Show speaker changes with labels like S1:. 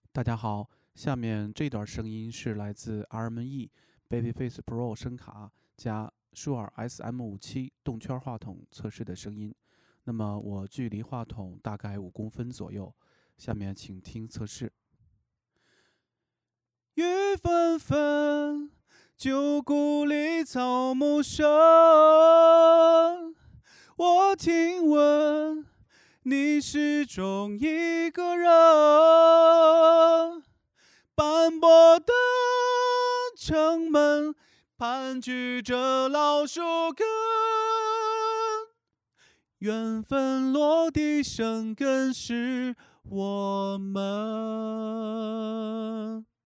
S1: 大家好，下面这段声音是来自 RME Babyface Pro 声卡加舒尔 SM57动圈话筒测试的声音。那么我距离话筒大概5公分左右。下面请听测试。雨纷纷，旧故里草木深。我听闻你始终一个人，斑驳的城门盘踞着老树根，缘分落地生根是我们。